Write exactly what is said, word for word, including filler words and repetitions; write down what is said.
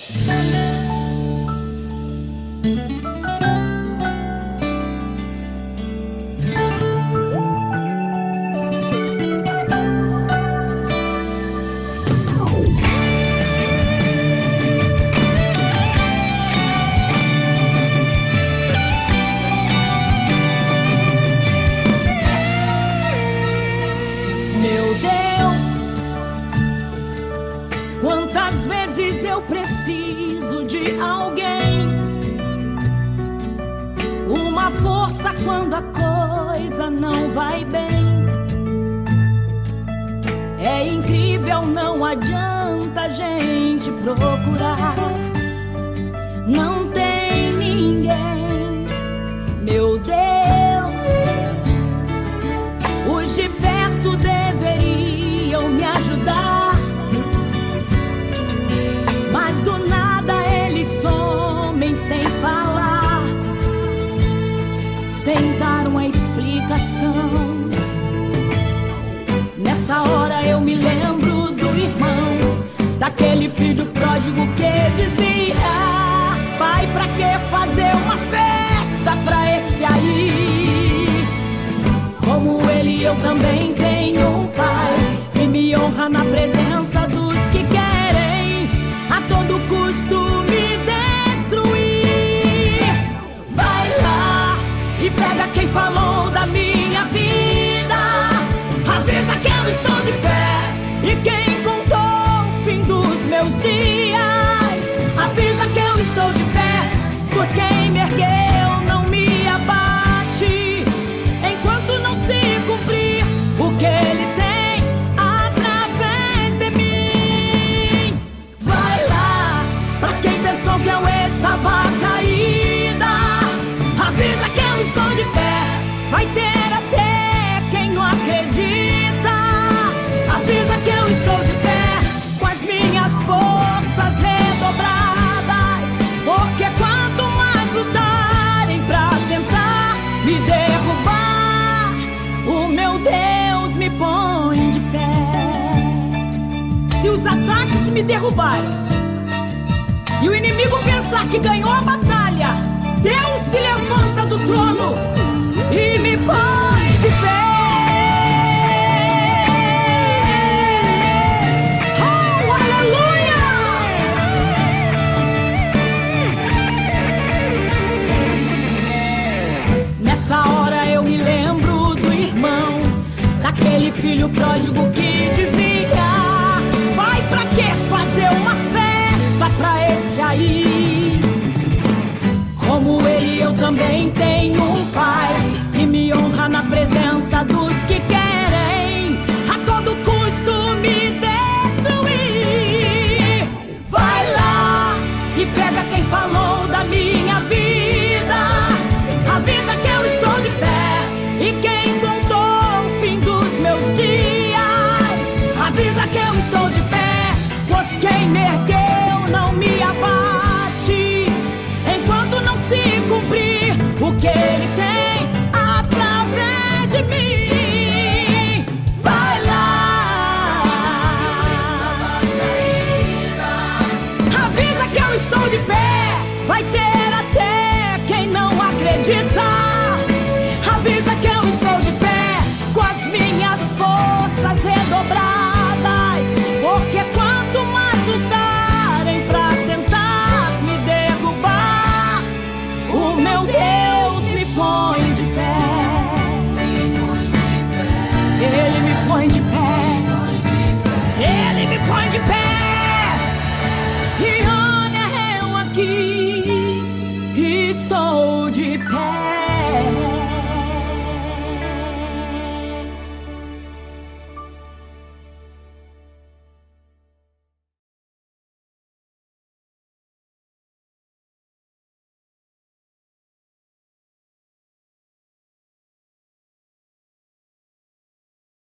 Quantas vezes eu preciso de alguém, uma força quando a coisa não vai bem. É incrível, não adianta a gente procurar, não tem ninguém. Meu Deus, os de perto deveriam me ajudar, mas do nada eles somem sem falar, sem dar uma explicação. Nessa hora eu me lembro do irmão, daquele filho pródigo que dizia: pai, pra que fazer uma festa pra esse aí? Como ele, eu também tenho um pai que me honra na presença dos que querem a todo custo me destruir. Vai lá e pega quem falou da minha vida, avisa que eu estou de pé, e quem contou o fim dos meus dias, avisa que eu estou de pé, pois quem me ergueu não me abate, enquanto não se cumprir o que ele tem através de mim. Vai lá pra quem pensou que eu estava caída, avisa que eu estou de pé, vai ter até quem não acredita, avisa que eu estou de pé, com as minhas forças redobradas, porque quanto mais lutarem pra tentar me derrubar, o meu Deus me põe de pé. Se os ataques me derrubarem e o inimigo pensar que ganhou a batalha, Deus se levanta do trono e me põe de pé. Oh, aleluia! Nessa hora eu me lembro do irmão, daquele filho pródigo que dizia: pai, pra que fazer uma festa pra esse aí? Como ele, eu também tenho um pai que me honra na presença dos que querem a todo custo me destruir. Vai lá e pega quem falou da minha vida, avisa que eu estou de pé, e quem contou o fim dos meus dias, avisa que eu estou de pé, pois quem me ergueu não me abate, enquanto não se cumprir o que ele tem através de mim. Vai lá, avisa que eu estou de pé, vai ter até quem não acredita, avisa que eu estou de pé, com as minhas forças redobradas, porque quanto mais lutarem pra tentar me derrubar, o meu Deus me põe de pé. Ele me põe de pé, ele me põe de pé. E olha eu aqui, estou de pé.